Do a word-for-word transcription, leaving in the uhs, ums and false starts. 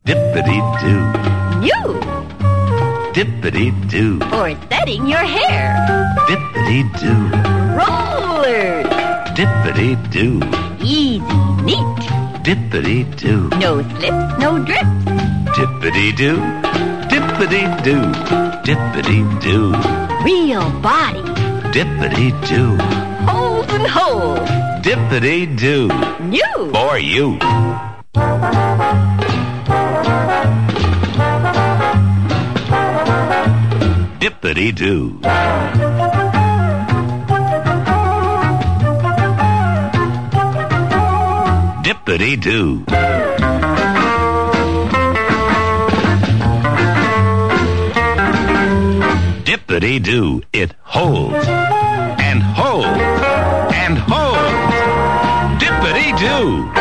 Dippity-doo. New. Dippity-doo. For setting your hair. Dippity-doo. Rollers. Dippity-doo. Easy, neat. Dippity-doo. No slips, no drips. Dippity-doo. Dippity-doo. Dippity-doo. Real body. Dippity-doo. Holes and holes. Dippity-doo. New. For you. Dippity-doo. Dippity-doo. Dippity-doo. It holds and holds and holds. Dippity-doo.